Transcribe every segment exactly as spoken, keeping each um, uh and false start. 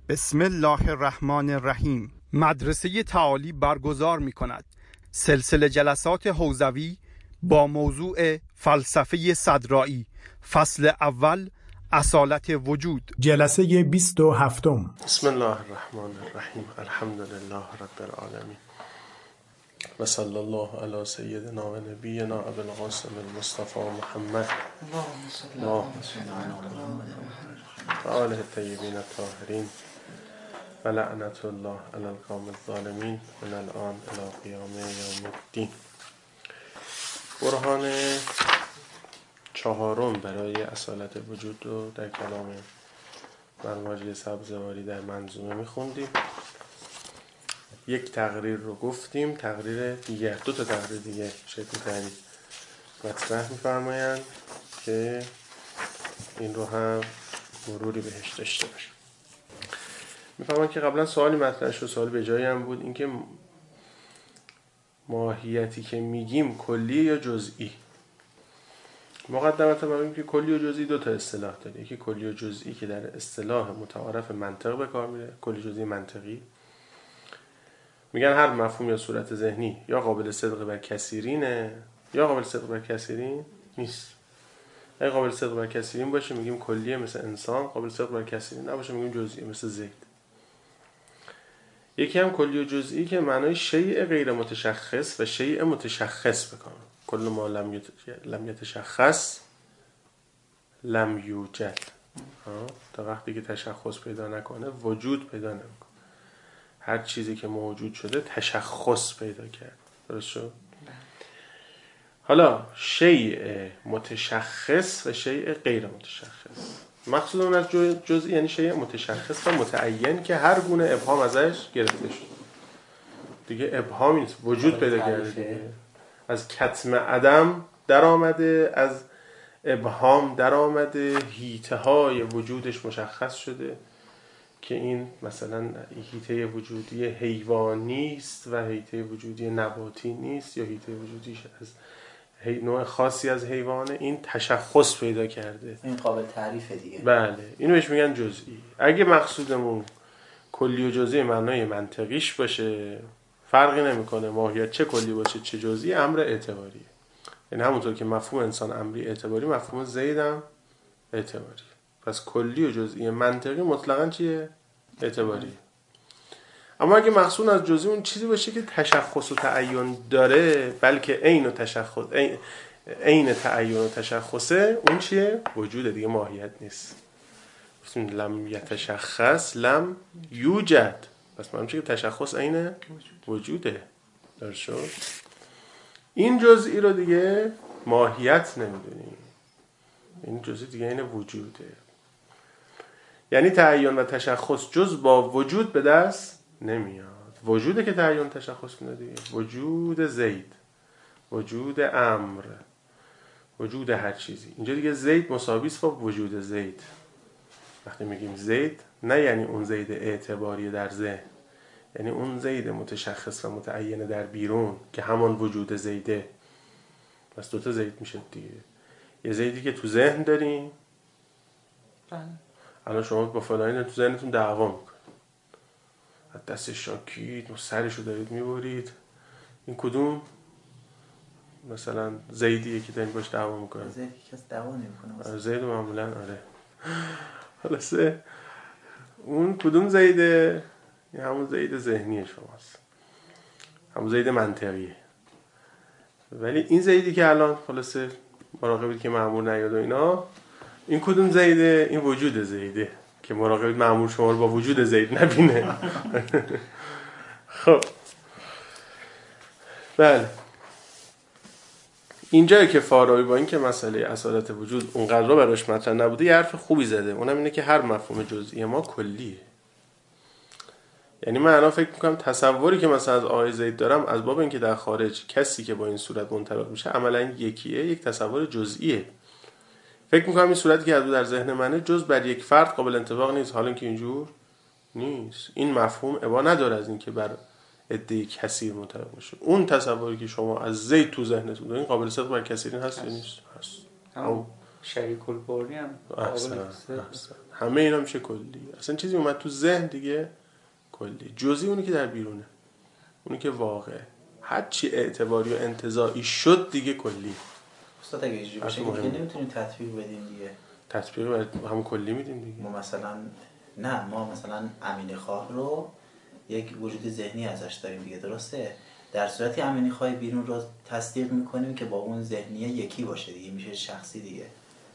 بسم الله الرحمن الرحیم. مدرسه تعالی برگزار می کند سلسله جلسات حوزوی با موضوع فلسفه صدرائی، فصل اول، اصالت وجود. جلسه بیست و هفتم. بسم الله الرحمن الرحیم. الحمد لله رب العالمین و صلی الله علی سیدنا و نبینا ابی القاسم المصطفى محمد و آله الطیبین الطاهرین و لعنت الله علی القوم الظالمین من الان الی قیام یوم الدین. برهان چهارم برای اصالت وجود رو در کلام مرماجی سبزواری در منظومه میخوندیم. یک تقریر رو گفتیم، تقریر دیگه، دو تا تقریر دیگه شکل می‌کنیم مطرح می‌فرمایند که این رو هم مروری بهش داشته باشیم. می‌فهمم که قبلا سوالی مطرح شد، سوال به جایی هم بود، اینکه ماهیتی که میگیم کلی یا جزئی. مقدمتا بگیم که کلی و جزئی دو تا اصطلاح داره. یکی کلی و جزئی که در اصطلاح متعارف منطق به کار میره، کلی جزئی منطقی. میگن هر مفهوم یا صورت ذهنی یا قابل صدق بر کثیرینه یا قابل صدق بر کثیرین نیست. اگه قابل صدق بر کثیرین باشه میگیم کلیه مثل انسان، قابل صدق بر کثیرین نباشه میگیم جزئی مثل زید. یکی هم کلی و جزئی که معنای شیء غیر متشخص و شیء متشخص بکنه. کل ما لم لم یتشخص لم یوجد. تا وقتی که تشخص پیدا نکنه وجود پیدا نمیکنه. هر چیزی که موجود شده تشخص پیدا کرد. درست شد؟ حالا شیء متشخص و شیء غیر متشخص. مقصود اون از جزئی یعنی شیء متشخص و متعین که هر گونه ابهام ازش گرفته شد. دیگه ابهامی نیست، وجود پیدا کرده دیگه. از کتم عدم در آمده، از ابهام در آمده، حیطه های وجودش مشخص شده که این مثلا حیطه وجودی حیوانی است و حیطه وجودی نباتی نیست یا حیطه وجودیش از نوع خاصی از حیوانه. این تشخص پیدا کرده، این قابل تعریفه دیگه. بله، اینو بهش میگن جزئی. اگه مقصودمون کلی و جزئی معنای منطقیش باشه فرقی نمیکنه ماهیت چه کلی باشه چه جزئی، امر اعتباریه. یعنی همونطور که مفهوم انسان امری اعتباری، مفهوم زید هم اعتباری. پس کلی و جزئی منطقی مطلقاً چیه؟ اعتباریه. اما اگه مقصود از جزئی اون چیزی باشه که تشخص و تعین داره، بلکه عین و تشخص عین عین تعین و تشخصه، اون چیه؟ وجوده دیگه، ماهیت نیست. مثلا لم یتشخص لم یوجد. پس من چیه؟ تشخص عین وجوده. درست شد؟ این جزئی رو دیگه ماهیت نمیدونیم. این جزئی دیگه عین وجوده. یعنی تعین و تشخص جز با وجود به دست نمیاد. وجوده که تعین تشخص میده دیگه. وجود زید، وجود امر، وجود هر چیزی. اینجا دیگه زید مساوی است با وجود زید. وقتی میگیم زید نه یعنی اون زید اعتباری در ذهن، یعنی اون زید متشخص و متعین در بیرون که همان وجود زیده. پس دوتا زید میشه دیگه. یه زیدی که تو ذهن داریم، الان شما با فلانی تو ذهنتون دعوا میکنید، از دست شاکید و سرشو دارید میبرید، این کدوم مثلا زیدیه که دارید باش دعوا میکنید؟ زیدی کس دعوا نمیکنه. زید معمولا آره. خلاصه اون کدوم زیده؟ این همون زید ذهنی شماست، همون زید منطقیه. ولی این زیدی که الان خلاصه مراقبید که مأمور نیاد و اینا، این کدوم زیده؟ این وجود زیده که مراقبید مأمور شما رو با وجود زید نبینه. خب بله، اینجایی که فارابی با این که مسئله اصالت وجود اونقدر رو براش مطرح نبوده یه حرف خوبی زده. اونم اینه که هر مفهوم جزئی ما کلیه. یعنی من الان فکر میکنم تصوری که مثلا از آقای زید دارم از باب اینکه در خارج کسی که با این صورت منطبق میشه عملا یکیه، یک تصور جزئیه. فکر میکنم این صورتی که از در ذهن منه جز بر یک فرد قابل انطباق نیست، حالا که اینجور نیست. این مفهوم ابا نداره از اینکه بر عده کثیر منطبق باشه. اون تصوری که شما از زید تو ذهنتون دارین قابل صدق بر کثیرین هست یا نیست؟ هست. شریک الباری هم اصلا, اصلا. همه اینا میشه کلی. اصلا چیزی اومد تو ذهن دیگه کلی. جزئی اونی که در بیرونه، اونی که واقعه، هر چی اعتباری و انتزاعی شد دیگه کلی. استاد اگه اینجوری باشه که نمیتونیم تطبیق بدیم دیگه. تطبیق برای همون کلی میدیم دیگه. ما مثلا نه ما مثلا امینی خواه رو یک وجود ذهنی ازش داریم دیگه، درسته؟ در صورتی امینی خواه بیرون رو تصدیق میکنیم که با اون ذهنیه یکی باشه دیگه، میشه شخصی دیگه.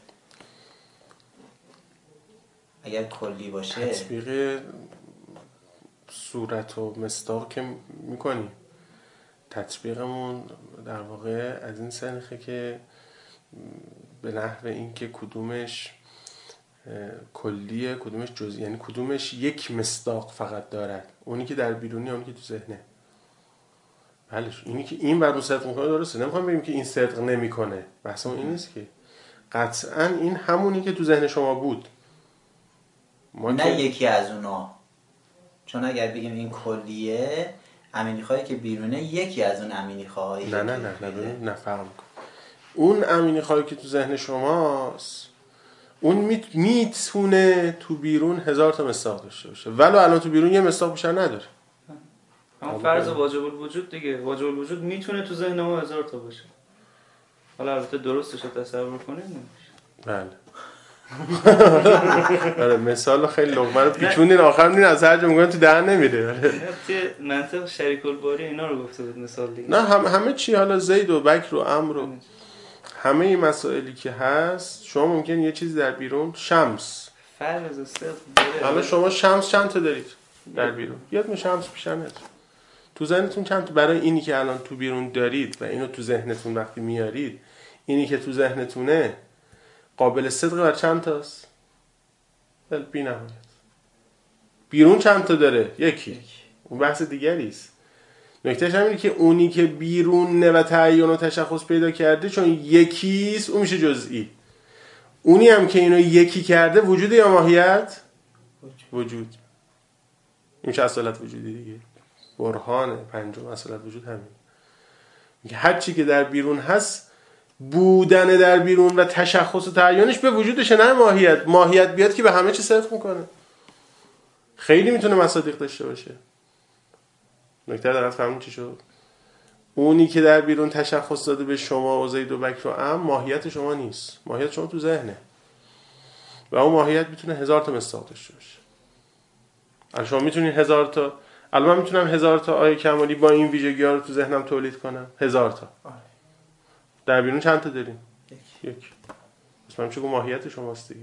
اگر کلی باشه تطبیق صورت و مصداق که میکنیم. تطبیقمون در واقع از این سنخه که به نحو این که کدومش کلیه کدومش جزئی، یعنی کدومش یک مصداق فقط دارد، اونی که در بیرونی اونی که تو ذهنه. بله اینی که این بر رو صدق میکنه درسته، نمیخوام بگیم که این صدق نمیکنه، بحثمون این نیست که قطعا این همونی که تو ذهن شما بود، ما نه که... یکی از اونا. چون اگر بگیم این کلیه امینی خواهی که بیرونه یکی از اون امینی خواهی نه نه نه نه نه, نه فرق میکنه. اون امینی خواهی که تو ذهن شماست اون میت... میتونه تو بیرون هزار تا مصداق داشته باشه، ولو الان تو بیرون یه مصداق بیشتر نداره. هم فرض واجب الوجود دیگه، واجب الوجود میتونه تو ذهن ما هزار تا باشه. حالا البته درستش رو تصور کنیم نمیشه. بله. آره مثال خیلی لقمه رو پیچوندین آخر میدین از هر جا میگن تو دهن نمیره. آره منطق شریک الباری اینا رو گفته بود مثال دیگه. نه هم همه چی، حالا زید و بکر و عمرو و همه این مسائلی که هست، شما ممکن یه چیزی در بیرون شمس فرض است داره. حالا شما شمس چند تا دارید در بیرون؟ یه دونه شمس بیشتر نداره. تو ذهنتون چند تا برای اینی که الان تو بیرون دارید و اینو تو ذهنتون وقتی میارید، اینی که تو ذهنتونه قابل صدق بر چند تاست؟ بل بی نهایت. بیرون چند تا داره؟ یکی. اون بحث دیگری است. نکتهش همینه که اونی که بیرونه و تعین و تشخص پیدا کرده چون یکیست اون میشه جزئی. اونی هم که اینو یکی کرده وجود یا ماهیت؟ وجود. این میشه اصالت وجودی دیگه. برهان پنجم اصالت وجود همین. میگه هر چی که در بیرون هست بودن در بیرون و تشخص و تعینش به وجودشه، نه ماهیت. ماهیت بیاد که به همه چی صدق میکنه. خیلی میتونه مصادیق داشته باشه. نکته در فهمون چی شد؟ اونی که در بیرون تشخص داده به شما و زید و بکر و عم ماهیت شما نیست. ماهیت شما تو ذهنه و اون ماهیت میتونه هزار تا مصداق داشته باشه. الان شما میتونید هزار تا، الان من میتونم هزار تا آیه کمالی با این ویژگی ها رو تو ذهنم تولید کنم. هزار تا. در بیرون چند تا داریم؟ یک. یک. پس من چه ماهیت شماست دیگه.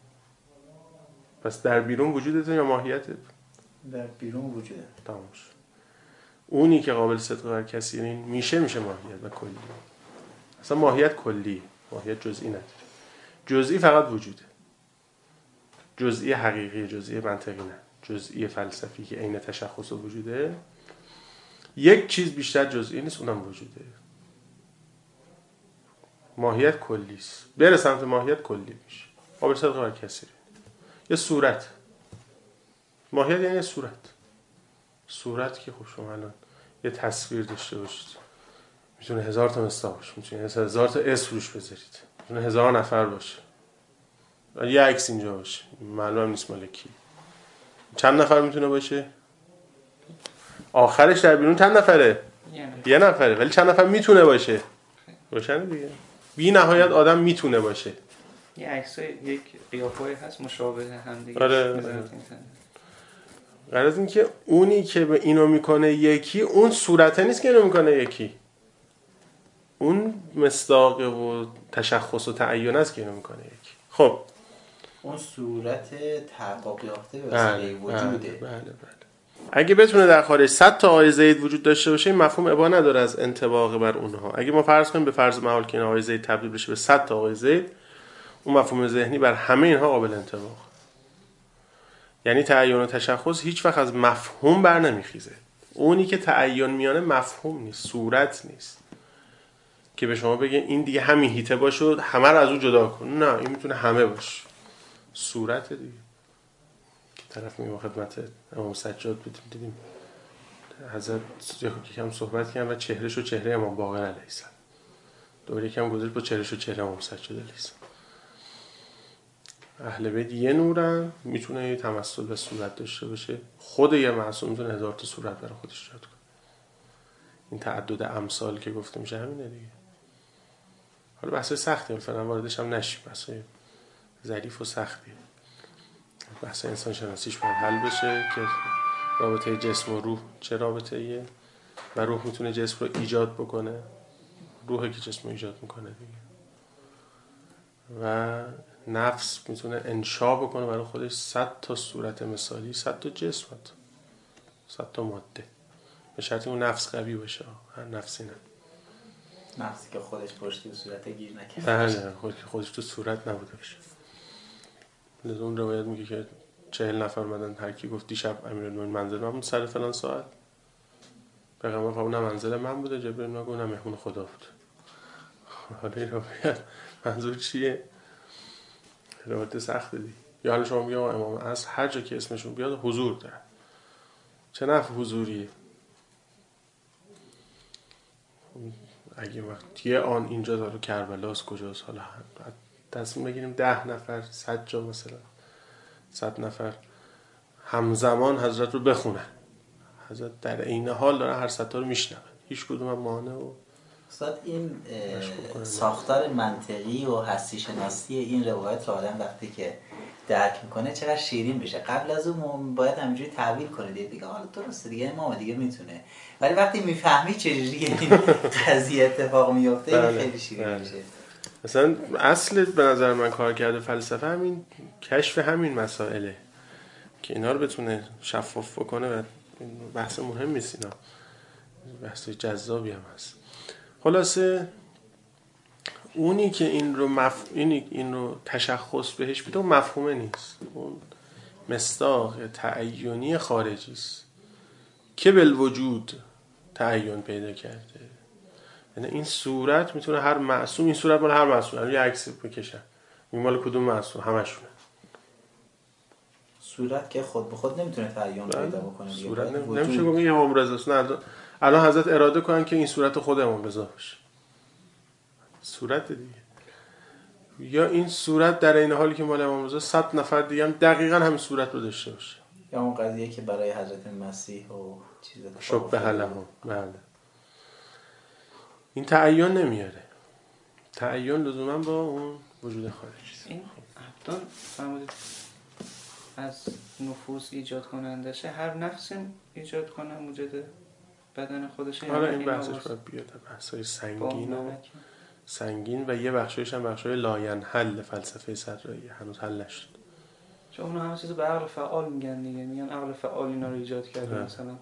پس در بیرون وجودته یا ماهیته؟ در بیرون وجوده. تمام شد. اونی که قابل صدق بر کسی میشه میشه ماهیت و کلی. اصلا ماهیت کلی، ماهیت جزئی نداره. جزئی فقط وجوده. جزئی حقیقی، جزئی منطقی نه. جزئی فلسفی که عین تشخص و وجوده. یک چیز بیشتر جزئی نیست، اونم وجوده. ماهیت کلی است. بره سمت ماهیت کلی میشه. قابل صدق بر کسی. یه صورت. ماهیت یعنی صورت. صورت که خب شما الان یه تصویر داشته باشید، میتونه هزار تا مصداق باشه، میتونه هزار تا اسم روش بذارید، میتونه هزار نفر باشه، یه عکس اینجا باشه، معلوم نیست مال کی. چند نفر میتونه باشه؟ آخرش در بیرون چند نفره؟ یه نفره. ولی چند نفر میتونه باشه؟ روشنه دیگه. بی نهایت آدم میتونه باشه. یه عکسای یک قیافه‌ای هست مشابه هم دیگه. آره. غرض این که اونی که به اینو میکنه یکی، اون صورته نیست که اینو میکنه یکی، اون مصداق و تشخص و تعین است که اینو میکنه یکی. خب اون صورت تحقق یافته به وسیله وجوده. بله بله بله. اگه بتونه در خارج صد تا آیه زید وجود داشته باشه، این مفهوم ابا نداره از انطباق بر اونها. اگه ما فرض کنیم به فرض محال که این آیه زید تبدیل بشه به صد تا آیه زید، اون مفهوم ذهنی بر همه اینها قابل انطباق. یعنی تعین و تشخص هیچ وقت از مفهوم بر نمیخیزه. اونی که تعین میانه مفهوم نیست، صورت نیست که به شما بگه این دیگه همین هیته باشه همه رو از اون جدا کن. نه، این میتونه همه باشه. صورت دیگه. که طرف میگه خدمت امام سجاد بودیم دیدیم حضرت یکم صحبت کردن و چهرهشو چهره امام باقر علیه السلام، دوره یکم گذاشت با چهرهشو چهره امام سجاد علیه السلام. اهل بیت یه نورن، میتونه یه تمثل به صورت داشته باشه. خود یه معصوم میتونه هزار تا صورت برای خودش ایجاد کنه. این تعدد امثال که گفته میشه همینه دیگه. حالا بحث سختی، فعلا واردش هم نشیم، بحث ظریف و سختی. بحث انسان شناسیش باید حل بشه که رابطه جسم و روح چه رابطه ایه و روح میتونه جسم رو ایجاد بکنه، روحه که جسم رو ایجاد میکنه دیگه، و نفس میتونه انشا بکنه برای خودش صد تا صورت مثالی، صد تا جسم، صد تا ماده، به شرطی اون نفس قوی باشه. هر نفسی نه، نفسی که خودش پشتی به صورت گیر نکنه. بله، خودش تو صورت نبوده باشه. لذا اون روایت میگه که چهل نفر اومدن، هر کی گفت دیشب امیرالمومنین منزل من بود سر فلان ساعت، پیغمبر فرمود نه منزل من بوده، جبرئیل میگه نه مهمون خدا بود. حالا این روایت منظور چیه؟ روایت سخته دی. یا حالا شما میگه امام عصر هر جا که اسمشون بیاد حضور داره. چه نفع حضوریه؟ اگه وقت یه آن اینجا داره کربلاست کجاست، حالا تصمیم بگیریم ده نفر صد جا مثلا صد نفر همزمان حضرت رو بخونن، حضرت در این حال داره هر ستا رو میشنون، هیچ کدوم هم مانع و استاد این ساختار منطقی و هستی شناسی این روایت رو آدم وقتی که درک میکنه چقدر شیرین بشه. قبل از اون باید همینجوری تعبیر کنه دیگه دیگه حالا درسته دیگه امام دیگه میتونه، ولی وقتی میفهمی چجوری این قضیه اتفاق میفته این خیلی شیرین بله. میشه. مثلا اصل به نظر من کار کرده فلسفه همین کشف همین مسائله که اینا رو بتونه شفاف بکنه و بحث مهم نیست، اینا بحث جذابی هم هست. خلاصه اونی که این رو مف... اینی این رو تشخص بهش بده اون مفهومه نیست، اون مصداق تعیینی خارجی است که بالوجود تعین پیدا کرده. یعنی این صورت میتونه هر معصوم، این صورت مال هر معصوم، یه عکس بکشن این مال کدوم معصوم، همشونه. صورت که خود به خود نمیتونه تعین پیدا بکنه، صورت نم... نمیشه گفت این امام رضا است. نه الان حضرت اراده کنن که این صورت خود امام رضا باشه، صورت دیگه. یا این صورت در این حالی که مال امام رضا صد نفر دیگه هم دقیقاً همین صورت رو داشته باشه. یا اون قضیه که برای حضرت مسیح و چیز شبه له. بله. این تعین نمیاره. تعین لزوما با اون وجود خارجی. این ابدان فرمودید از نفوس ایجاد کننده شه، هر نفسی ایجاد کنه موجود بدن خودشه. حالا این بحثش باید بیاد، بحثای سنگین و سنگین و یه بخشایش هم بخشای لاینحل فلسفه صدرایی هنوز حل نشد. چون اونا همه چیزو به عقل فعال میگن دیگه، میگن عقل فعال اینا رو ایجاد کرده. مثلا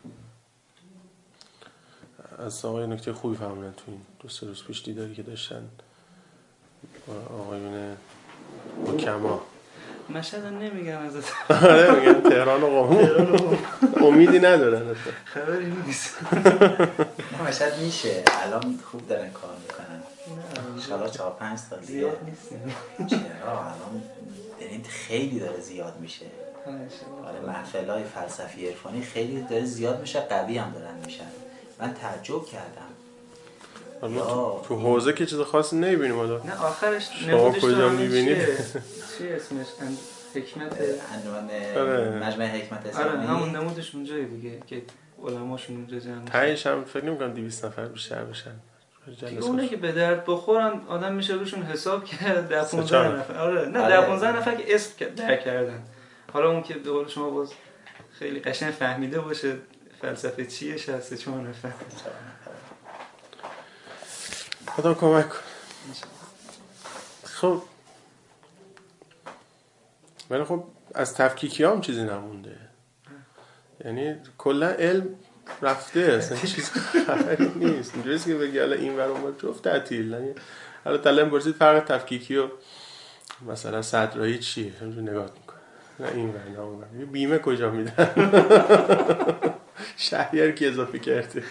از آقای نکته خوبی فهمیدن تو این دو سه روز پیش دیداری که داشتن آقایون حکما. مشهد هم نمیگن ازت. آره میگن تهران و قم. امیدی ندارن، خبری نیست. مشهد میشه الان خوب دارن کار میکنن انشالله چهار پنج سال زیاد نیست. چرا الان دارین خیلی داره زیاد میشه. آره محفلای فلسفی عرفانی خیلی داره زیاد میشه، قوی هم دارن میشن. من تعجب کردم. تو, تو حوزه که چیز خاصی نمیبینیم حالا. نه آخرش شما کجا میبینید؟ چی اسمش؟ حکمت انجمن مجمع حکمت اسلامی. آره همون نمودش اونجایی دیگه که علماشون اونجا جمع میشن. تایش هم فکر نمی‌کنم دویست نفر بیشتر بشن. اونه که به درد بخورن آدم میشه روشون حساب کرد. ده پانزده نفر. آره نه ده پانزده نفر که اسم درک کردن. حالا اون که به قول شما باز خیلی قشنگ فهمیده باشه فلسفه چیه، شصت و چهار نفر. خدا کمک کنه. خب ولی خب از تفکیکی هم چیزی نمونده، یعنی کلا علم رفته، اصلا چیز خبری نیست. اینجوریست که بگی حالا این ور اون ور جفت تعطیل. یعنی حالا طلب پرسید فرق تفکیکی و مثلا صدرایی چیه، همینجوری نگاه میکنه، نه این ور نه اون ور. بیمه کجا میدن؟ شهریار کی اضافه کرده؟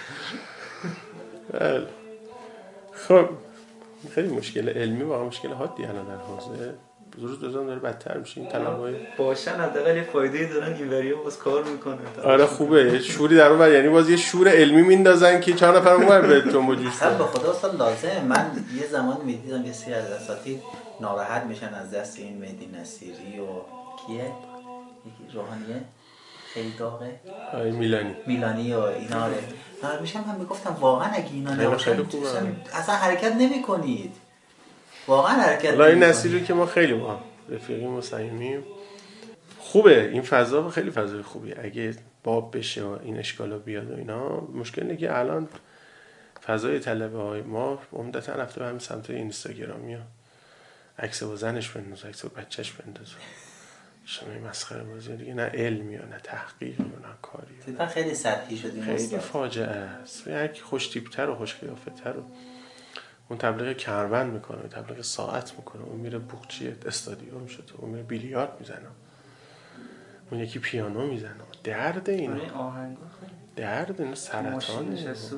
خب خیلی مشکل علمی واقعا مشکل حادی الان در حوزه روز بزن داره بدتر میشه. این طلبای باشن حداقل یه فایده دارن، اینوریه باز کار میکنه. آره خوبه، یه شوری در اون، یعنی باز یه شور علمی میندازن که چهار نفر اونور به جنب و جوش اصلا به خدا اصلا لازمه. من یه زمان میدیدم یه سری از اساتید ناراحت میشن از دست این مهدی نصیری و کیه یکی روحانیه خیلی داغه آره میلانی میلانی و اینا رو ناراحت میشم. من میگفتم واقعا اگه اینا نباشن اصلا حرکت نمیکنید، واقعا حرکت نمیکنید. این نصیری که ما خیلی ما رفیقیم و صمیمیم، خوبه این فضا، خیلی فضای خوبی. اگه باب بشه و این اشکالا بیاد و اینا، مشکل اینه که الان فضای طلبه های ما عمدتا رفته به همین سمت اینستاگرامی ها، عکس با زنش بندازه، عکس با بچهش بندازه، شما این مسخره بازی دیگه، نه علمی و نه تحقیق و نه کاری. تا خیلی سطحی شدیم، خیلی فاجعه است. یک خوش تیپ‌تر و خوش قیافت‌تر و اون تبلیغ کمربند میکنه، تبلیغ ساعت میکنه، اون میره بوقچی استادیوم شده، اون میره بیلیارد میزنه، اون یکی پیانو میزنه. درد اینا، آره آهنگا درد اینا سرطانه.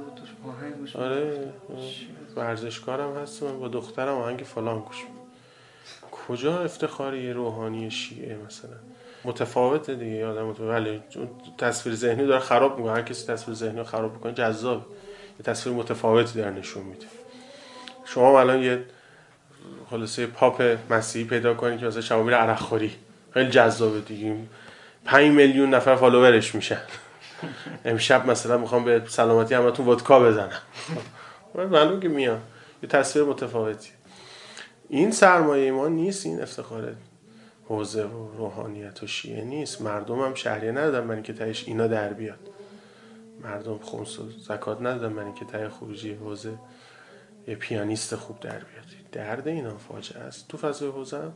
آره ورزشکارم هستم، با دخترم آهنگ فلان گوش میدم. کجا افتخاری روحانی شیعه مثلا؟ متفاوته دیگه آدم متفاوته، ولی تصویر ذهنی داره خراب میکنه. هر کسی تصویر ذهنی رو خراب میکنه جذاب، یه تصویر متفاوتی در نشون میده. شما الان یه خلاصه پاپ مسیحی پیدا کنید که مثلا شما میره عرق خوری، خیلی جذابه دیگه، پنج میلیون نفر فالوورش میشن. امشب مثلا میخوام به سلامتی همتون ودکا بزنم، معلومه که میان، یه تصویر متفاوتی. این سرمایه ما نیست، این افتخار حوزه و روحانیت و شیعه نیست. مردم هم شهریه ندادن من اینکه تهش اینا در بیاد، مردم خمس و زکات ندادن من اینکه ته خروجی حوزه یه پیانیست خوب در بیاد. درد اینا فاجعه است. تو فضای حوزه هم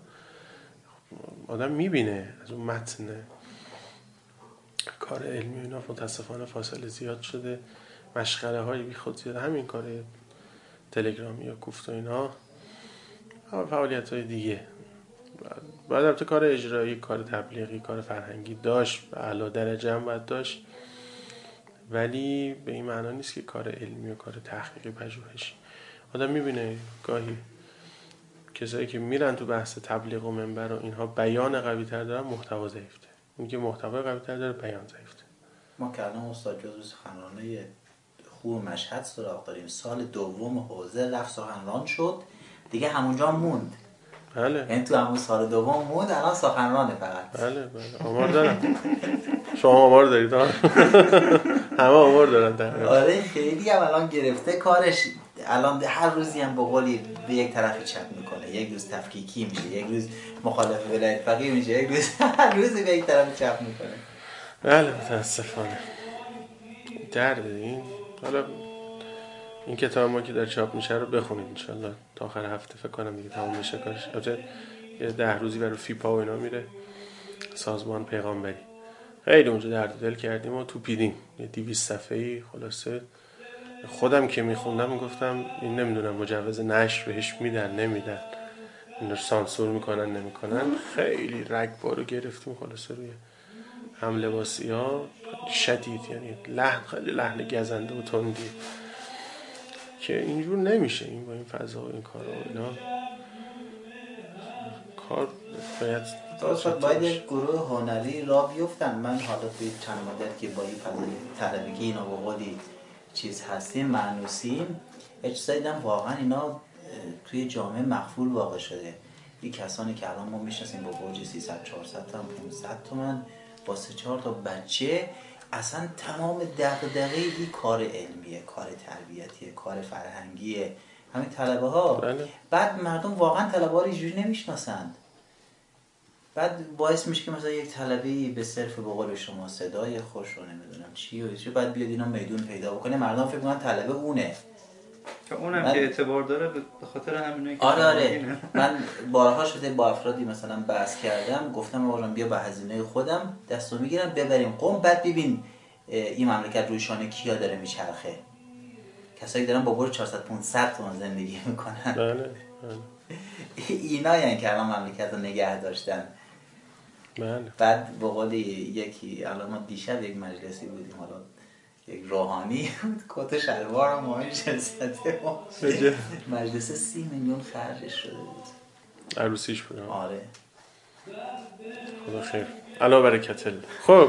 آدم میبینه از اون متن کار علمی اینا متاسفانه فاصله زیاد شده، مشغله های بی خود زیاد، همین کار تلگرامی یا کوفت و اینا، فعالیت های دیگه. بعد البته کار اجرایی، کار تبلیغی، کار فرهنگی داشت، به اعلی درجه هم باید داشت، ولی به این معنا نیست که کار علمی و کار تحقیقی پژوهشی. آدم میبینه گاهی کسایی که میرن تو بحث تبلیغ و منبر و اینها بیان قوی تر دارن، محتوا ضعیفه. اون که محتوا قوی تر داره، بیان ضعیفه. ما که الان استاد جزو سخنرانای خوب مشهد سراغ داریم، سال دوم حوزه رفت سخنران شد دیگه، همونجا موند. بله. یعنی تو همون سال دوم موند، الان سخنرانه فقط. بله بله آمار دارم. شما آمار دارید ها؟ همه آمار دارن تقریبا. آره خیلی هم الان گرفته کارش. الان هر روزی هم به قولی به یک طرفی چپ میکنه، یک روز تفکیکی میشه، یک روز مخالف ولایت فقیه میشه، یک روز هر روز به یک طرفی چپ میکنه. بله متاسفانه درد این. حالا این کتاب ما که در چاپ میشه رو بخونید انشالله تا آخر هفته، فکر کنم دیگه تمام میشه کارش. البته یه ده روزی برای فیپا و اینا میره، سازمان پیغامبری. خیلی اونجا درد دل کردیم و توپیدیم، یه دویست صفحه‌ای خلاصه. خودم که میخوندم میگفتم این نمیدونم مجوز نشر بهش میدن نمیدن، این رو سانسور میکنن نمیکنن. خیلی رگبارو گرفتیم خلاصه روی هم لباسی ها شدید، یعنی لحن خیلی لحن گزنده و تندی که اینجور نمیشه. این با این فضا و این کارا و اینا کار باید درست باید یک گروه هنری را بیفتن. من حالا توی چند مدت که با این فضای طلبگی اینا با قولی چیز هستیم معنوسیم، اجازه دیدم واقعا اینا توی جامعه مقبول واقع شده. این کسانی که الان ما میشناسیم با برج سیصد چهارصد تا پانصد تومن با سه چهار تا بچه، اصلا تمام دغدغه این کار علمیه، کار تربیتیه، کار فرهنگیه، همین طلبه ها. بله. بعد مردم واقعا طلبه ها رو اینجوری نمیشناسند. بعد باعث میشه که مثلا یک طلبه‌ای به صرف به قول شما صدای خوش رو نمیدونم چی و چی، بعد بیاد اینا میدون پیدا بکنه، مردم فکر می‌کنن طلبه اونه. که اونم من... که اعتبار داره به خاطر همینه که آره آره من بارها شده با افرادی مثلا بحث کردم، گفتم آقا بیا به هزینه خودم دستو میگیرم ببریم قم، بعد ببین این مملکت روی شانه کیا داره میچرخه. کسایی دارن با برج چهارصد پانصد تومن زندگی میکنن. بله بله. اینا یعنی که الان مملکت رو نگه داشتن. بله. بعد به قول یکی الان ما دیشب یک مجلسی بودیم، حالا یک روحانی بود، کت شلوار ما این جلسته ما مجلس سی میلیون خرجش شده بود. عروسیش بود. آره خدا خیر علا برکت الله. خب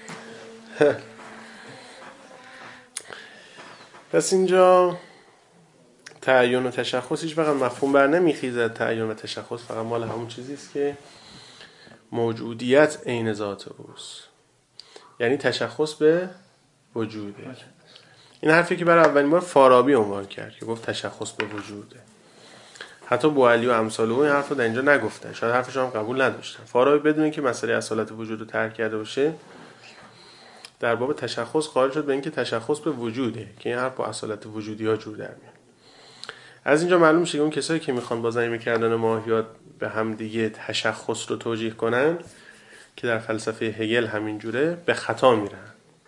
پس اینجا تعین و تشخص هیچ وقت مفهوم بر نمیخیزد. تعین و تشخص فقط مال همون چیزی است که موجودیت عین ذات اوست، یعنی تشخص به وجوده. این حرفی که برای اولین بار فارابی عنوان کرد که گفت تشخص به وجوده. حتی بوعلی و امثال او این حرف رو در اینجا نگفتن، شاید حرفش هم قبول نداشتن. فارابی بدون اینکه مسئله اصالت وجود رو ترک کرده باشه در باب تشخص قائل شد به اینکه تشخص به وجوده، که این حرف با اصالت وجودی ها جور در میاد. از اینجا معلوم میشه که اون کسایی که میخوان با ضمیمه کردن ماهیات به هم دیگه تشخص رو توجیه کنن که در فلسفه هگل همین جوره به خطا میرن.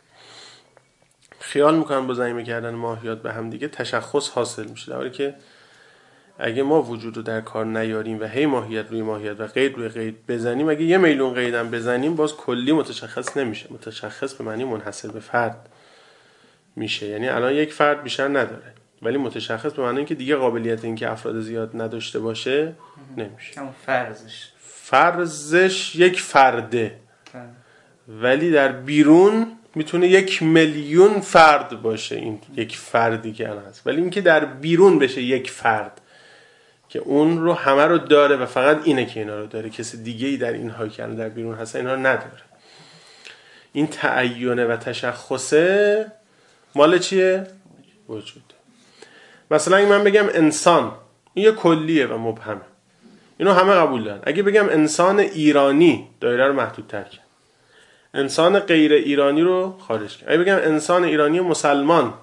خیال میکنن با ضمیمه کردن ماهیات به هم دیگه تشخص حاصل میشه، در حالی که اگه ما وجود رو در کار نیاریم و هی ماهیت روی ماهیت و قید روی قید بزنیم، اگه یه میلیون قیدم بزنیم باز کلی متشخص نمیشه. متشخص به معنی منحصر به فرد میشه، یعنی الان یک فرد بیشتر نداره، ولی متشخص به معنی اینکه دیگه قابلیت این که افراد زیاد نداشته باشه نمیشه. همون فرضش فرضش یک فرده، ولی در بیرون میتونه یک میلیون فرد باشه. این یک فردی که الان هست، ولی اینکه در بیرون بشه یک فرد که اون رو همه رو داره و فقط اینه که اینا رو داره، کسی دیگه ای در این هایی که در بیرون هست اینا رو نداره. این تعینه و تشخصه مال چیه؟ وجود. مثلا اگه من بگم انسان، این یه کلیه و مبهمه، اینو همه قبول دارن. اگه بگم انسان ایرانی، دایره رو محدودتر کرد. انسان غیر ایرانی رو خارج کرد. اگه بگم انسان ایرانی مسلمان،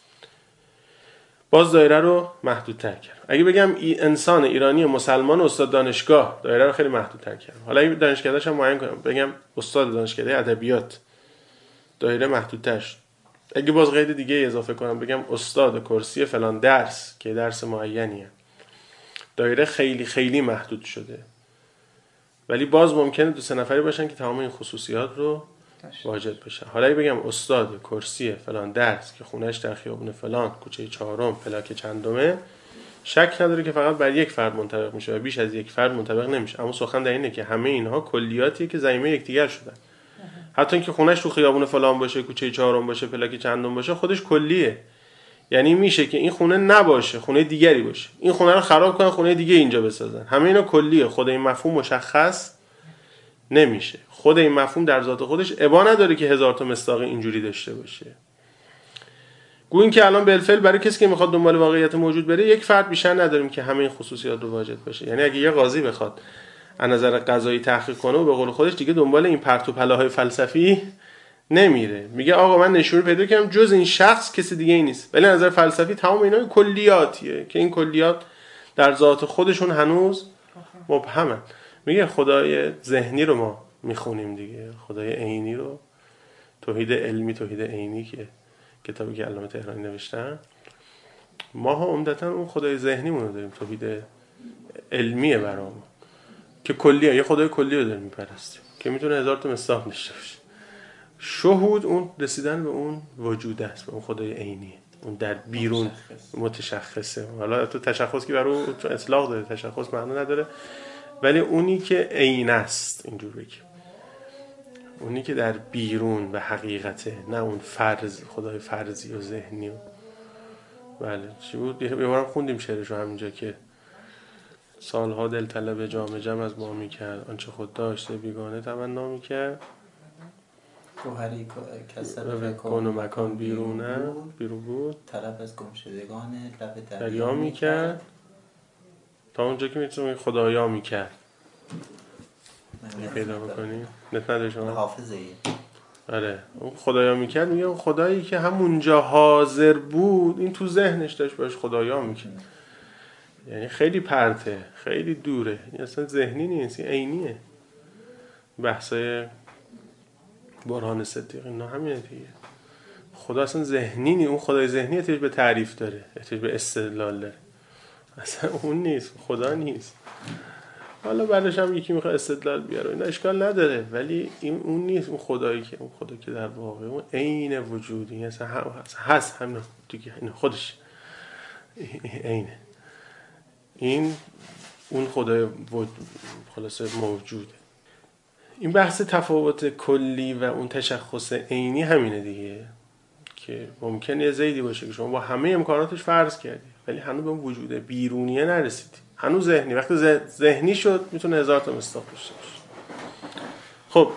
باز دایره رو محدودتر کرد. اگه بگم انسان ایرانی مسلمان استاد دانشگاه، دایره رو خیلی محدودتر کرد. حالا اگه دانشکده‌اش هم معین کنم، بگم استاد دانشکده ادبیات، دایره محدودتر شد. اگه باز قید دیگه اضافه کنم، بگم استاد کرسی فلان درس که درس معینیه، دایره خیلی خیلی محدود شده. ولی باز ممکنه دو سه نفری باشن که تمام این خصوصیات رو واجد بشن. حالا اگه بگم استاد کرسی فلان درس که خونهش در خیابون فلان، کوچه چهارم، پلاک چندمه، شک نداره که فقط بر یک فرد منطبق میشه و بیش از یک فرد منطبق نمیشه. اما سخن در اینه که همه اینها کلیاتیه که ضمیمه یکدیگر شدن. حتی اینکه خونهش تو خیابون فلان باشه، کوچه چهارم باشه، پلاک چندم باشه، خودش کلیه. یعنی میشه که این خونه نباشه، خونه دیگری باشه. این خونه رو خراب کنن، خونه دیگه اینجا بسازن. همه اینا کلیه. خود این مفهوم مشخص نمیشه. خود این مفهوم در ذات خودش ابا نداره که هزار تا مصداق اینجوری داشته باشه. گویا که الان بالفعل برای کسی که میخواد دنبال واقعیت موجود بره، یک فرد بیشتر نداریم که همه این خصوصیات رو واجد باشه. یعنی اگه یه قاضی بخواد از نظر قضایی تحقیق کنه و به قول خودش دیگه دنبال این پرت و پلاهای فلسفی نمیره، میگه آقا من نشون پیدا کردم جز این شخص کسی دیگه ای نیست. ولی از نظر فلسفی تمام اینا کلیاتیه که این کلیات در ذات خودشون هنوز مبهمن. میگه خدای ذهنی رو ما میخونیم دیگه، خدای عینی رو، توحید علمی، توحید عینی که کتابی که علامه تهرانی نوشتن، ما ها عمدتاً اون خدای ذهنیمون رو داریم، توحید علمیه برامون که کلیه، یه خدای کلی رو داریم میپرستیم که میتونه هزار تا مصداق داشته باشه. شهود اون رسیدن به اون وجود است، به اون خدای عینی، اون در بیرون متشخصه. حالا تو تشخص که برای اون اطلاق داره، تشخص معنا نداره، ولی اونی که عین است، اینجور بگیم، اونی که در بیرون و حقیقته، نه اون فرض، خدای فرضی و ذهنی. بله چی بود؟ یه بارم خوندیم شعرشو همینجا که سالها دل طلب جام جم از ما میکرد، آنچه خود داشته بیگانه تمنا میکرد، گوهری کسر کن و مکان بیرونه بیرون بود، طلب از گمشدگان لب دریا میکرد، تا اونجا که میتونم خدایا میکرد. پیدا بکنی نت نداره شما حافظه ای. آره اون خدایا میکرد، میگه اون خدایی که همونجا حاضر بود، این تو ذهنش داشت باش خدایا میکرد. یعنی خیلی پرته، خیلی دوره، این اصلا ذهنی نیست، این عینیه. بحثای برهان صدیق اینا همینه دیگه. خدا اصلا ذهنی نیست، اون خدای ذهنی احتیاج به تعریف داره، احتیاج به استدلال داره، اصلا اون نیست، خدا نیست. حالا بعدش هم یکی میخواد استدلال بیاره، این اشکال نداره، ولی این اون نیست، اون خدایی که اون خدا که در واقع اون عین وجودی اصلا هست هست همین دیگه، این خودش عینه. این اون خدای خلاصه موجوده. این بحث تفاوت کلی و اون تشخص عینی همینه دیگه، که ممکنه یه زیدی باشه که شما با همه امکاناتش فرض کردی ولی هنوز به اون وجود بیرونیه نرسیدی، هنوز ذهنی. وقتی ذهنی شد میتونه هزار تا مصداق داشته باشه. خب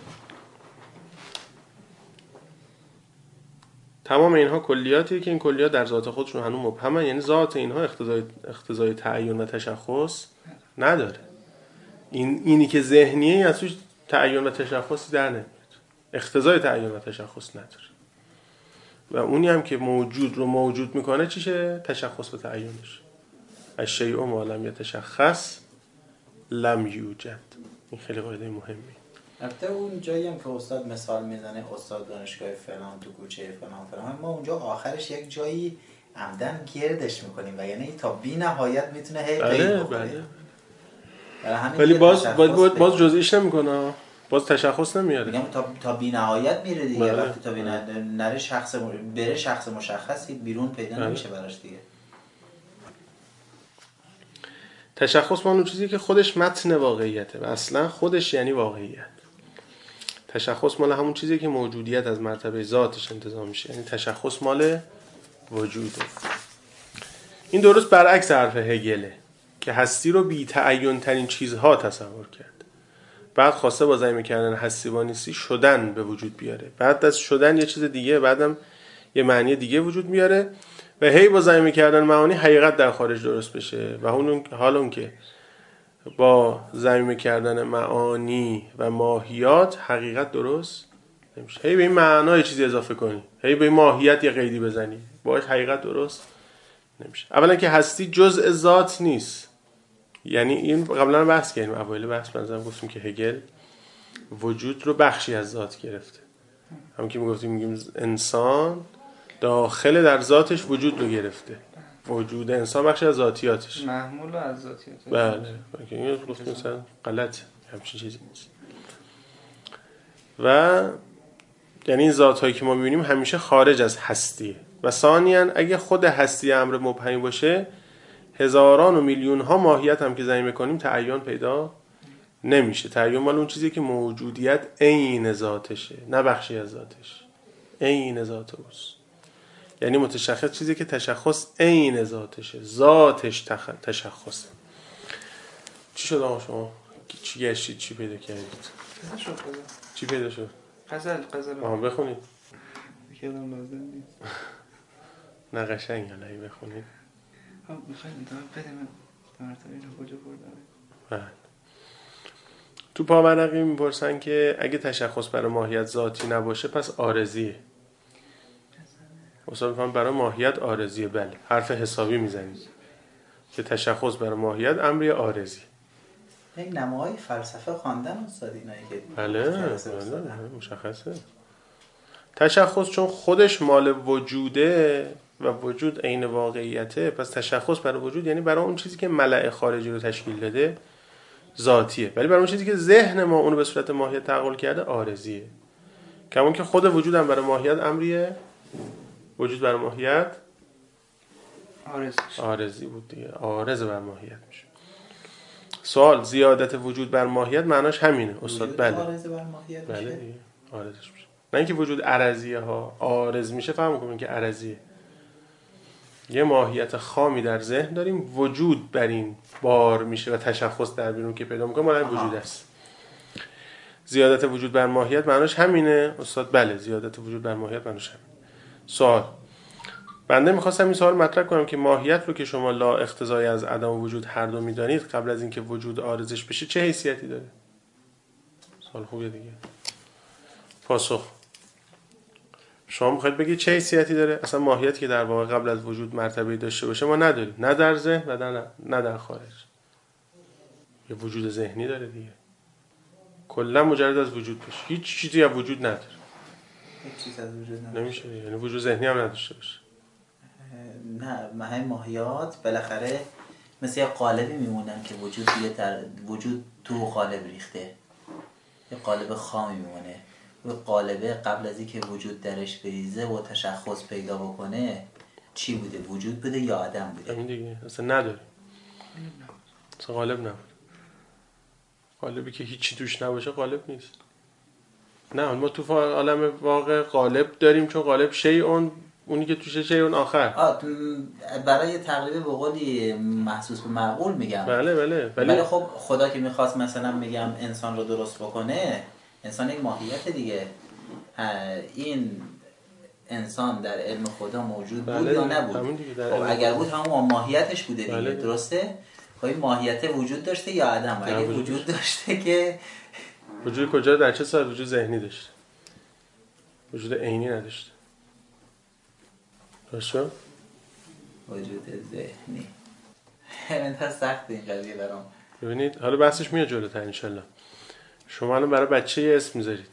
تمام اینها کلیاتیه که این کلیات در ذات خودشون هنوز مبهمن، یعنی ذات اینها اقتضای اقتضای تعین و تشخص نداره. این اینی که ذهنیه از توش تعین و تشخصی در نمیاد، اقتضای تعین و تشخص نداره. و اونی هم که موجود رو موجود میکنه چیشه؟ تشخص و تعینش. الشیء ما لم یتشخص لم یوجد. این خیلی قاعده مهمی. البته اون جایی هم که استاد مثال میزنه، استاد دانشگاه فلان تو کوچه فلان فلان، ما اونجا آخرش یک جایی عمدن گردش میکنیم و یعنی تا بی نهایت میتونه هی قید بکنه. ولی باز باز باز جزئیش نمیکنه، باز تشخص نمیاره. میگم تا تا بی نهایت میره دیگه. بله. وقتی تا بی نهایت نره شخص بره شخص مشخصی بیرون پیدا بله. نمیشه براش دیگه. تشخص ما اون چیزی که خودش متن واقعیته و اصلا خودش یعنی واقعیت. تشخص مال همون چیزی که موجودیت از مرتبه ذاتش انتزاع میشه، یعنی تشخص مال وجوده. این درست برعکس حرف هگله که هستی رو بی تعین ترین چیزها تصور کرد. بعد خواسته با ضمیمه کردن هستی با نیستی شدن به وجود بیاره. بعد از شدن یه چیز دیگه، بعدم یه معنی دیگه وجود میاره و هی با ضمیمه کردن معانی حقیقت در خارج درست بشه. و اون حال اون که با ضمیمه کردن معانی و ماهیات حقیقت درست نمیشه. هی به این معنای چیزی اضافه کنی، هی به این ماهیت یه قیدی بزنی، باهاش حقیقت درست نمیشه. اولا که هستی جزء ذات نیست. یعنی این قبلا بحث کردیم، اوایل بحث بنظرم گفتیم که هگل وجود رو بخشی از ذات گرفته. همون که میگفتیم میگیم انسان داخل در ذاتش وجود رو گرفته. وجود انسان بخشی از ذاتیاتش، محمول از ذاتیات. بله. این گفتیم مثلا غلط همچین چیزی نیست. و یعنی این ذات‌هایی که ما می‌بینیم همیشه خارج از هستیه. و ثانیاً اگه خود هستی امر مبهمی باشه، هزاران و میلیون ها ماهیت هم که ضمیمه کنیم تعین پیدا نمیشه. تعین مال اون چیزی که موجودیت عین ذاتشه، نه بخشی از ذاتش. عین ذات اوست. یعنی متشخص چیزی که تشخص عین ذاتشه، ذاتش تخ... تشخصه. چی شد آقا شما؟ چی گشتید؟ چی پیدا کردید؟ چی شد؟ چی پیدا شد؟ غزل غزل. آها بخونید. کلام لازم نیست. نه قشنگه نه بخونید. ها میخوایم تا بده من مرتبه اینو کجا بردم. بله. تو پاورقی میپرسن که اگه تشخص برای ماهیت ذاتی نباشه پس عارضیه. اصلا میفهم برای ماهیت عارضیه. بله. حرف حسابی میزنید که تشخص برای ماهیت امری عارضی. یک نماهای فلسفه خواندن استاد اینایی که بله بله مشخصه. تشخص چون خودش مال وجوده و وجود عین واقعیته، پس تشخص برای وجود یعنی برای اون چیزی که ملأ خارجی رو تشکیل داده ذاتیه، ولی برای اون چیزی که ذهن ما اون رو به صورت ماهیت تعقل کرده عارضیه. کمون که خود وجود هم برای ماهیت امریه، وجود برای ماهیت عارضی بود دیگه، عارض بر ماهیت میشه. سوال زیادت وجود بر ماهیت معناش همینه استاد؟ بله عارض بر ماهیت بله میشه؟ دیگه عارضش میشه. نه اینکه وجود عرضیه ها، عارض میشه. فهم کنیم که عرضیه یه ماهیت خامی در ذهن داریم، وجود بر این بار میشه و تشخص در بیرون که پیدا میکنه مال وجود است. زیادت وجود بر ماهیت معناش همینه استاد؟ بله زیادت وجود بر ماهیت معناش همینه. سوال بنده میخواستم این سوال مطرح کنم که ماهیت رو که شما لا اقتضای از عدم وجود هر دو میدانید، قبل از اینکه وجود عارضش بشه چه حیثیتی داره؟ سوال خوبیه دیگه. پاسخ شما میخواید بگید چه حیثیتی داره؟ اصلا ماهیتی که در واقع قبل از وجود مرتبه داشته باشه ما نداریم، نه در ذهن و نه نه در خارج. یه وجود ذهنی داره دیگه، کلا مجرد از وجود باشه، هیچ چیزی از وجود نداره. هیچ چیز از وجود نداره نمیشه، یعنی وجود ذهنی هم نداشته باشه. نه مهم ماهیات بالاخره مثل یه قالبی میمونن که وجود یه تر... وجود تو قالب ریخته، یه قالب خامی میمونه. و قالبه قبل از اینکه وجود درش بریزه و تشخص پیدا بکنه چی بوده؟ وجود بوده یا عدم بوده؟ همین دیگه، اصلا نداره. مثلا قالب نبود. قالبی که هیچی توش نباشه قالب نیست. نه ما تو عالم واقع قالب داریم، چون قالب شیء اون اونی که توشه شیء اون آخر. آه برای تقریب به قولی محسوس به معقول میگم. بله بله. ولی بله خب خدا که میخواست مثلا میگم انسان رو درست بکنه، انسان یک ماهیت دیگه. این انسان در علم خدا موجود بود بله یا نبود؟ خب اگر بود همون ماهیتش بوده دیگه. بله. درسته؟ خب این ماهیت وجود داشته یا عدم؟ اگه وجود, وجود داشته که وجود کجا در چه صورت وجود ذهنی داشته؟ وجود عینی نداشته. درسته؟ وجود ذهنی. همین تا سخت این قضیه برام. ببینید حالا بحثش میاد جلوتر ان شاء الله. شما الان برای بچه یه اسم میذارید.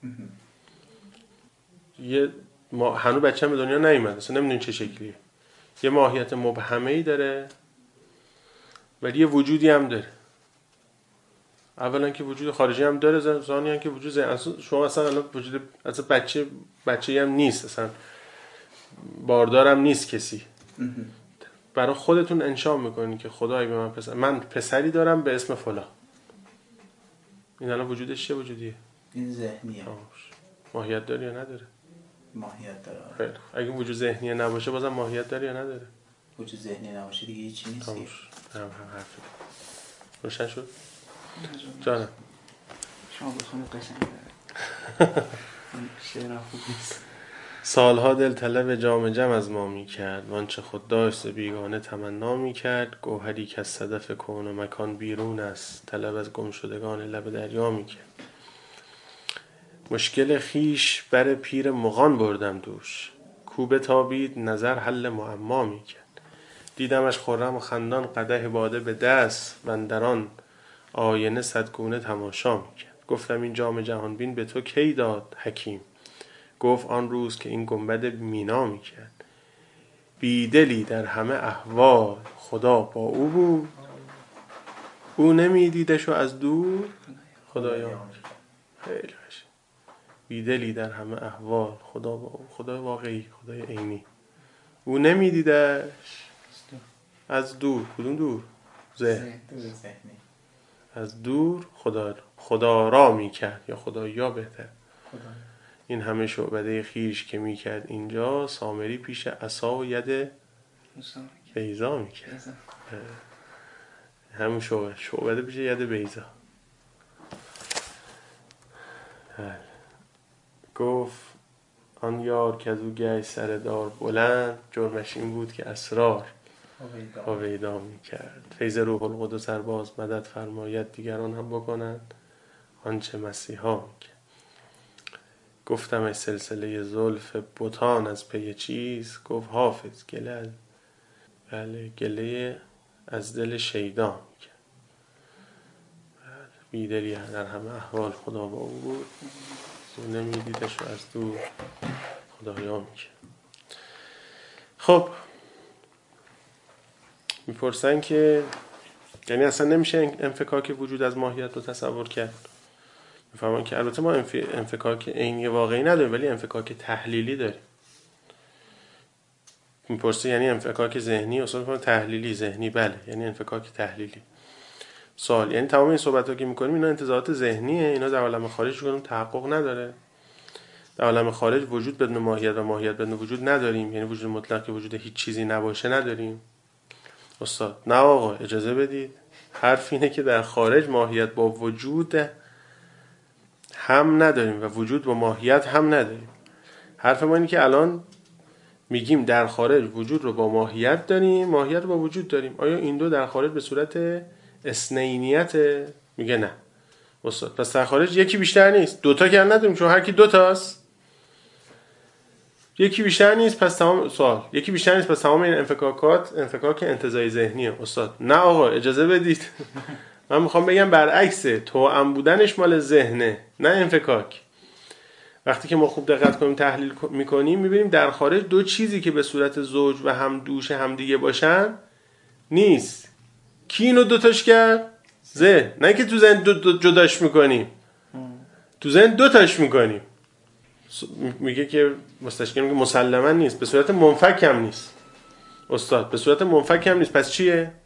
یه ما هنوز بچه هم به دنیا نیومده، اصلا نمیدونین چه شکلیه. یه ماهیت مبهمه‌ای داره ولی یه وجودی هم داره. اولا که وجود خارجی هم داره، ثانیاً که وجود ذهنی. اصلا شما اصلا الان وجود اصلا بچه بچه‌ای هم نیست، اصلا باردارم نیست کسی. برای خودتون انشا میکنین که خدای به من پسر من پسری دارم به اسم فلان. این الان وجودش چه وجودیه؟ این ذهنیه. ماهیت داره یا نداره؟ ماهیت داره. خیلی. اگه وجود ذهنی نباشه بازم ماهیت داره یا نداره؟ وجود ذهنی نباشه دیگه هیچی نیست. هم هم حرفی. روشن شد؟ جانم. شما بخونید قشنگ داره. شعر خوب نیست. سالها دل طلب جام جم از ما می کرد، وانچه خود داشت بیگانه تمنا می کرد. گوهری که از صدف کون و مکان بیرون است، طلب از گم شدگان لب دریا می کرد. مشکل خیش بر پیر مغان بردم دوش، کوبه تابید نظر حل معما می کرد. دیدمش خرم و خندان قدح باده به دست، و اندران آینه صدگونه تماشا می کرد. گفتم این جام جهان بین به تو کی داد حکیم؟ گفت آن روز که این گنبد مینا می کرد. بیدلی در همه احوال خدا با او بود، او نمی دیدشو از دور خدایا. خیلی باشه. بیدلی در همه احوال خدا با او، خدای واقعی، خدای عینی. او نمی دیدش از دور. کدوم دور؟ ذهن. از دور خدا خدا را می کرد، یا خدایا بهتر. این همه شعبده خیش که می کرد اینجا، سامری پیش عصا و ید بیضا می کرد. همون شعبده شعبده پیش ید بیضا. گفت آن یار که از او گشت سر دار بلند، جرمش این بود که اسرار هویدا می کرد. فیض روح القدس سرباز مدد فرماید، دیگران هم بکنند آنچه مسیحا می کرد. گفتم ای سلسله زلف بتان از پی چیز؟ گفت حافظ گله از بله گله از دل شیدا می کرد. بله بیدلی در همه احوال خدا با او بود، او نمیدیدش و از دور خدایا می کرد. خب میپرسن که یعنی اصلا نمیشه انفکاک وجود از ماهیت رو تصور کرد. میفهمن که البته ما انفکاک عینی واقعی نداریم ولی انفکاک تحلیلی داریم. میپرسه یعنی انفکاک ذهنی؟ اصلا میگن تحلیلی ذهنی. بله یعنی انفکاک تحلیلی. سوال یعنی تمام این صحبت‌ها که میکنیم اینا انتزاعات ذهنیه، اینا در عالم خارج کنم تحقق نداره. در عالم خارج وجود بدون ماهیت و ماهیت بدون وجود نداریم، یعنی وجود مطلق که وجود هیچ چیزی نباشه نداریم. استاد نه آقا اجازه بدید، حرف اینه که در خارج ماهیت با وجود هم نداریم و وجود با ماهیت هم نداریم. حرف ما اینه که الان میگیم در خارج وجود رو با ماهیت داریم، ماهیت رو با وجود داریم. آیا این دو در خارج به صورت اثنینیت؟ میگه نه استاد. پس در خارج یکی بیشتر نیست، دوتا که نداریم چون هر کی دوتاست. یکی بیشتر نیست پس تمام سوال یکی بیشتر نیست پس تمام این انفکاکات انفکاک انتزاعی ذهنیه. استاد نه آقا اجازه بدید من میخوام بگم برعکس، توأم بودنش مال ذهنه نه انفکاک. وقتی که ما خوب دقت کنیم تحلیل میکنیم میبینیم در خارج دو چیزی که به صورت زوج و هم دوش هم دیگه باشن نیست. کی اینو دوتاش کرد؟ ذهن. نه که تو ذهن دو دو جداش میکنیم، تو ذهن دوتاش میکنیم. میگه که مستشکل میگه مسلما نیست، به صورت منفک هم نیست. استاد به صورت منفک هم نیست. پس چیه؟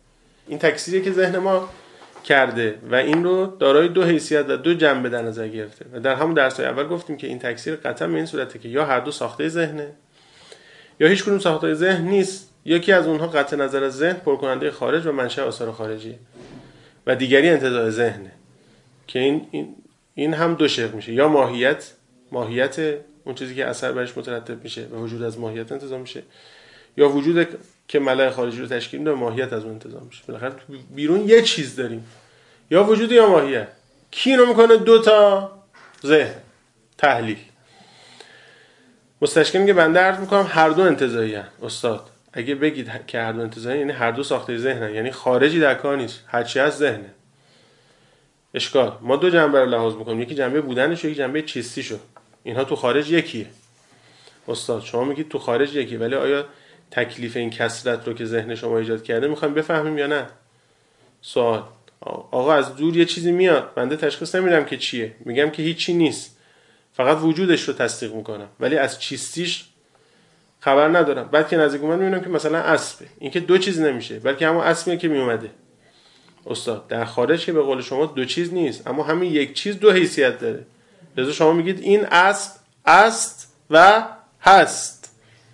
این تکثیری که ذهن ما کرده و این رو دارای دو حیثیت و دو جنبه در نظر گرفته و در همون درس‌های اول گفتیم که این تکثیر قطعا به این صورته که یا هر دو ساخته ذهنه یا هیچ کدوم ساخته ذهن نیست، یکی از اونها قطع نظر از ذهن پرکننده خارج و منشأ آثار خارجی و دیگری انتزاع ذهنه که این این این هم دو شق میشه، یا ماهیت ماهیت اون چیزی که اثر برش مترتب میشه و وجود از ماهیت انتزاع میشه، یا وجود که ملأ خارجی رو تشکیل میده ماهیت از اون انتزاع میشه. بالاخره بیرون یه چیز داریم، یا وجود یا ماهیت. کی اینو میکنه؟ دو تا ذهن. تحلیل. مستشکل که بنده عرض میکنم هر دو انتزاعی هستند. استاد اگه بگید که هر دو انتزاعی یعنی هر دو ساخته ذهنن، یعنی خارجی در کار نیست، هرچی از ذهنه. اشکال ما دو جنبه رو لحاظ میکنیم، یکی جنبه بودنش و یکی جنبه چیستیشو. اینها تو خارج یکیه. استاد شما میگید تو خارج یکی، ولی آیا تکلیف این کثرت رو که ذهن شما ایجاد کرده میخوایم بفهمیم یا نه؟ سوال. آقا از دور یه چیزی میاد، بنده تشخیص نمیدم که چیه، میگم که هیچی نیست، فقط وجودش رو تصدیق میکنم، ولی از چیستیش خبر ندارم. بعد که نزدیک اومد میبینم که مثلا اسبه. این که دو چیز نمیشه، بلکه همون اسبیه که میومده. استاد در خارج که به قول شما دو چیز نیست، اما همین یک چیز دو حیثیت داره. لذا شما میگید این اسب است و هست.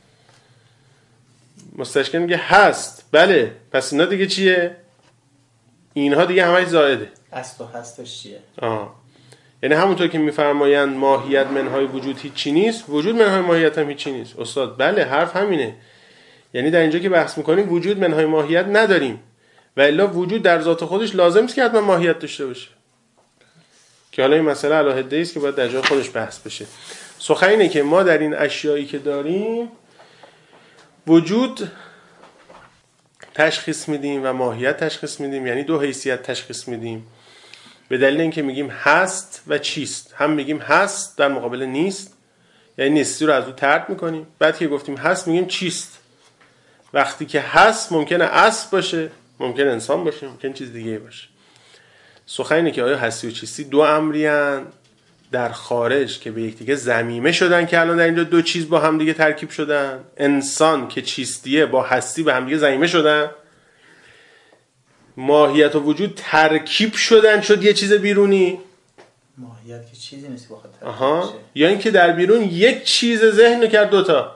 مستشکل میگه هست. بله، پس اینا دیگه چیه؟ اینها دیگه همش زائده. است و هستش چیه؟ آه. یعنی همونطور که میفرمایند ماهیت منهای وجود هیچی نیست، وجود منهای ماهیت هم هیچی نیست. استاد بله، حرف همینه. یعنی در اینجا که بحث میکنیم وجود منهای ماهیت نداریم و الا وجود در ذات خودش لازم نیست که حتما ماهیت داشته باشه، که حالا این مسئله علاهده است که باید در جای خودش بحث بشه. سخن اینه که ما در این اشیایی که داریم وجود تشخیص میدیم و ماهیت تشخیص میدیم، یعنی دو حیثیت تشخیص میدیم به دلیل اینکه میگیم هست و چیست. هم میگیم هست در مقابل نیست، یعنی نیستی رو از اون طرد میکنیم. بعد که گفتیم هست میگیم چیست. وقتی که هست ممکنه اسب باشه، ممکنه انسان باشه، ممکنه چیز دیگه باشه. سخن اینه که آیا هستی و چیستی دو امرین در خارج که به یکدیگه ضمیمه شدن که الان در اینجا دو چیز با هم دیگه ترکیب شدن. انسان که چیستیه با هستی به هم دیگه ضمیمه شدن. ماهیت و وجود ترکیب شدن شد یه چیز بیرونی. ماهیت که چیزی نیست بخواد ترکیب آها. بشه. یا اینکه در بیرون یک چیز ذهن رو کرد دوتا.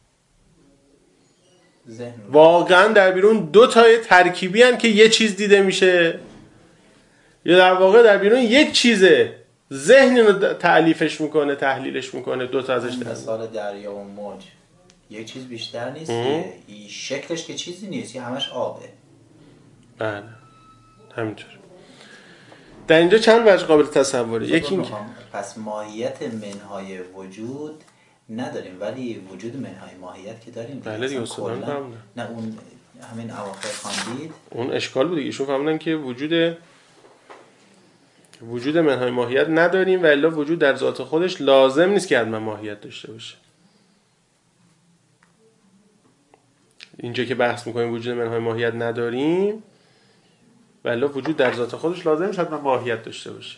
ذهن واقعا در بیرون دو تای ترکیبی هن که یه چیز دیده میشه، یا در واقع در بیرون یک چیزه، ذهن رو تعلیفش میکنه، تحلیلش میکنه، دو تا ازش در مثال دریا و موج یک چیز بیشتر نیست که شکلش که چیزی نیست، یه همش آبه. بله همینطور. در اینجا چند وجه قابل تصوره. یکی این پس ماهیت منهای وجود نداریم ولی وجود منهای ماهیت که داریم. بله دیگه اصلا نه اون همین اواخر خواندید اون اشکال بود. ایشون فهمیدن که وجود وجود منهای ماهیت نداریم و الا وجود در ذات خودش لازم نیست که حتما ماهیت داشته باشه. اینجا که بحث میکنیم وجود منهای ماهیت نداریم و الا وجود در ذات خودش لازم نیست حتما ماهیت داشته باشه.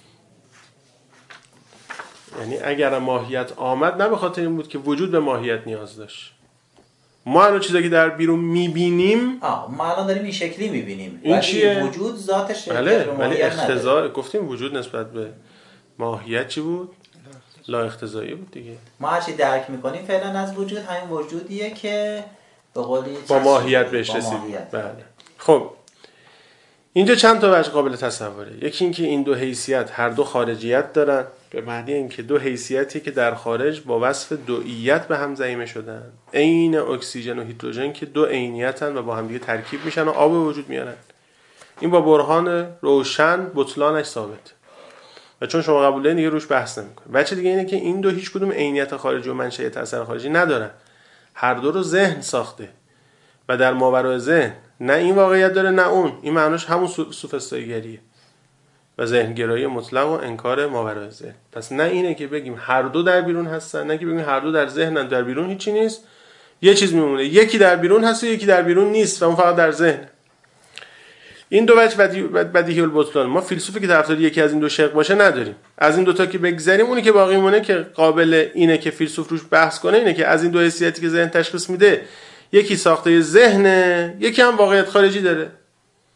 یعنی اگر ماهیت آمد نه به خاطر این بود که وجود به ماهیت نیاز داشت. ما الان چیزایی که در بیرون میبینیم آه ما الان داریم این شکلی میبینیم این ولی چیه؟ وجود ذاتش بله ولی اختزاع گفتیم وجود نسبت به ماهیت چی بود؟ لا اختزاعی بود دیگه. ما هرچی درک میکنیم فعلا از وجود همین وجودیه که به قولی با ماهیت بهش رسیدیم. بله. خب اینجا چند تا وجه قابل تصوره. یکی این که این دو حیثیت هر دو خارجیت دارن، به معنی اینکه دو حیثیتی که در خارج با وصف دوئیت به هم ضمیمه شدن، عین اکسیژن و هیدروژن که دو عینیتن و با هم دیگه ترکیب میشن و آب وجود میارن. این با برهان روشن بطلانش ثابت و چون شما قبول دارین دیگه روش بحث نمی‌کنیم. بچه دیگه اینه که این دو هیچ کدوم عینیت خارجی و منشأ اثر خارجی ندارن. هر دو رو ذهن ساخته و در ماورای ذهن نه این واقعیت داره نه اون. این معناش همون سوفسطائی‌گریه و ذهنگرایی مطلق و انکار ماورای ذهن. پس نه اینه که بگیم هر دو در بیرون هستن، نه که بگیم هر دو در ذهنن. در بیرون هیچی نیست، یه چیز میمونه، یکی در بیرون هست و یکی در بیرون نیست و اون فقط در ذهن. این دو وجه بدیهی البطلان. ما فیلسوفی که طرفدار یکی از این دو شق باشه نداریم. از این دو تا که بگذریم اونی که باقی مونه که قابل اینه که فیلسوف روش بحث کنه اینه که از این دو حیثیتی که ذهن تشخیص میده یکی ساخته ذهنه، یکی هم واقعیت خارجی داره.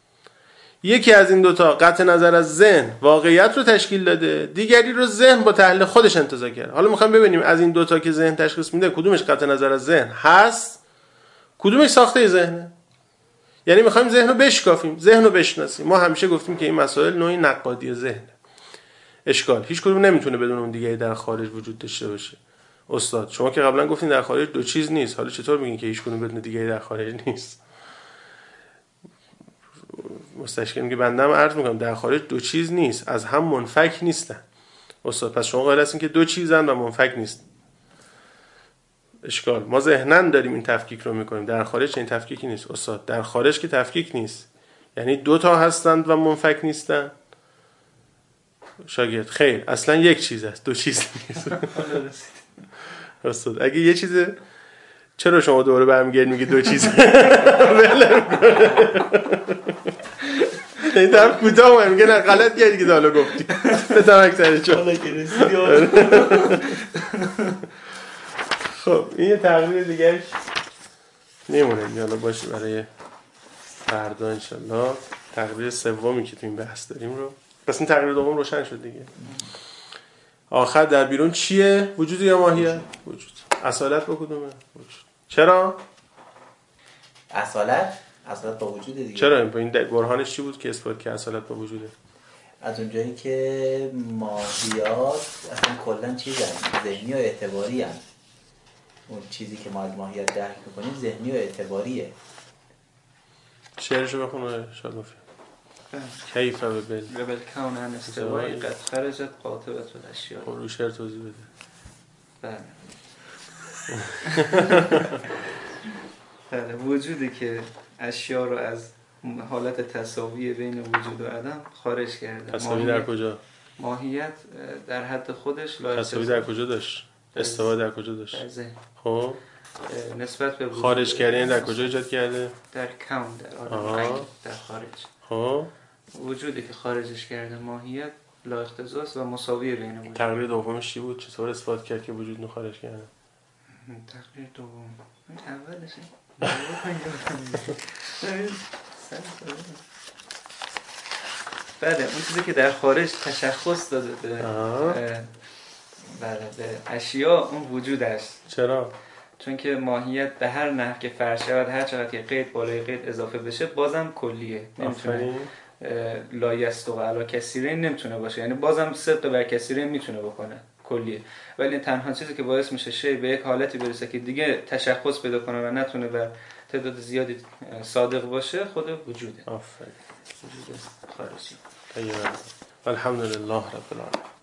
یکی از این دوتا قطع نظر از ذهن واقعیت رو تشکیل داده، دیگری رو ذهن با تحلیل خودش انتزاع کرده. حالا میخوایم ببینیم از این دوتا که ذهن تشخیص میده کدومش قطع نظر از ذهن هست، کدومش ساخته ذهنه. یعنی میخوایم ذهن رو بشکافیم، ذهن رو بشناسیم. ما همیشه گفتیم که این مسائل نوعی نقادی ذهنه. اشکال هیچ کدوم نمیتونه بدون اون دیگری در خارج وجود داشته باشه. استاد شما که قبلا گفتین در خارج دو چیز نیست، حالا چطور میگین که هیچ کدوم بدون دیگری در خارج نیست؟ مستشکل که بنده هم عرض میکنم در خارج دو چیز نیست، از هم منفک نیستن. استاد پس شما قائل هستین که دو چیزن و منفک نیست. اشکال ما ذهناً داریم این تفکیک رو میکنیم، در خارج این تفکیکی نیست. استاد در خارج که تفکیک نیست، یعنی دو تا هستند و منفک نیستن. شاگرد خیر اصلا یک چیز است، دو چیز نیست. استاد اگه یه چیزه چرا شما دوباره برمیگردید میگی دو چیز؟ این طرف کوتاه میگه نه غلط کردی که حالا گفتی. بتم اکثر چون حالا که رسیدی. خب این یه تقریر دیگهش نمونه، حالا باشه برای فردا انشالله تقریر سومی که تو این بحث داریم رو. پس این تقریر دوم روشن شد دیگه. آخر در بیرون چیه؟ وجود یا ماهیت؟ وجود. اصالت با کدومه؟ وجود. چرا؟ اصالت اصالت با وجود دیگه. چرا؟ این برهانش چی بود که اثبات که اصالت با وجوده؟ از اونجایی که ماهیات اصلا کلا چیزن ذهنی و اعتباری هست. اون چیزی که ما از ماهیت درک می‌کنیم ذهنی و اعتباریه. شعرشو بخونه شادوفی. کیف و بل بل کون ان استوای قد خرجت قاطبه الاشیاء. رو شعر توضیح بده. بله. بله وجودی که اشیا رو از حالت تساوی بین وجود و عدم خارج کرده. تساوی در کجا؟ ماهیت در حد خودش لا تساوی در کجا داشت؟ استوا در کجا داشت؟ در ذهن. خب نسبت به خارج کردن در کجا ایجاد کرده؟ در کون در آن در خارج. خب وجودی که خارجش کرده ماهیت لا اختزاز و مساوی بین وجود. تقریر دومش چی بود؟ چطور اثبات کرد که وجود رو خارج کرده؟ تقریر دوم اولش بله اون چیزی که در خارج تشخص داده به بله به اشیا اون وجود است. چرا؟ چون که ماهیت به هر نحو که فرض شود هر چقدر که قید بالای قید اضافه بشه بازم کلیه، نمیتونه لا یستوق علی کثیرین نمیتونه باشه، یعنی بازم صدق بر کثیرین میتونه بکنه کلیه، ولی تنها چیزی که باعث میشه شی به یک حالتی برسه که دیگه تشخص پیدا کنه و نتونه بر تعداد زیادی صادق باشه خود وجوده. آفرین. وجود خارجی. الحمدلله رب العالمین.